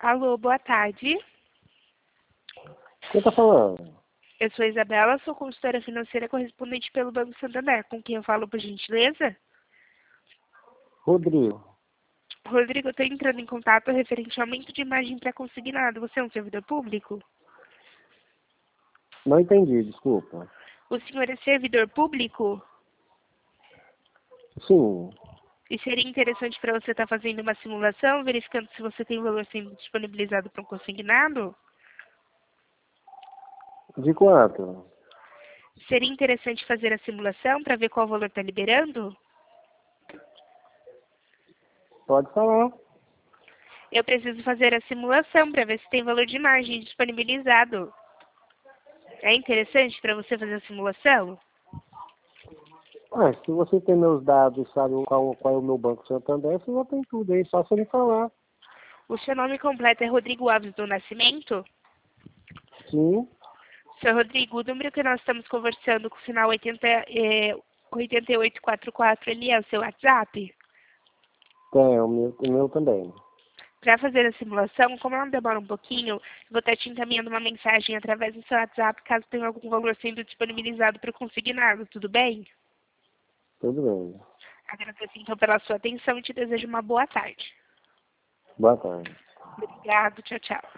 Alô, boa tarde. Quem tá falando? Eu sou a Isabela, sou consultora financeira correspondente pelo Banco Santander. Com quem eu falo, por gentileza? Rodrigo. Rodrigo, eu estou entrando em contato referente ao aumento de imagem pré-consignado. Você é um servidor público? Não entendi, desculpa. O senhor é servidor público? Sim. E seria interessante para você estar fazendo uma simulação, verificando se você tem o valor sendo disponibilizado para um consignado? De quanto? Seria interessante fazer a simulação para ver qual valor está liberando? Pode falar. Eu preciso fazer a simulação para ver se tem valor de imagem disponibilizado. É interessante para você fazer a simulação? Se você tem meus dados e sabe qual é o meu Banco Santander, você já tem tudo aí, só você me falar. O seu nome completo é Rodrigo Alves do Nascimento? Sim, Seu Rodrigo, o número que nós estamos conversando com o final 8844, ele é o seu WhatsApp? tem, o meu também. Para fazer a simulação, como ela demora um pouquinho, eu vou estar te encaminhando uma mensagem através do seu WhatsApp, caso tenha algum valor sendo disponibilizado para o consignado, tudo bem? Tudo bem. Agradeço então pela sua atenção e te desejo uma boa tarde. Boa tarde. Obrigado, tchau, tchau.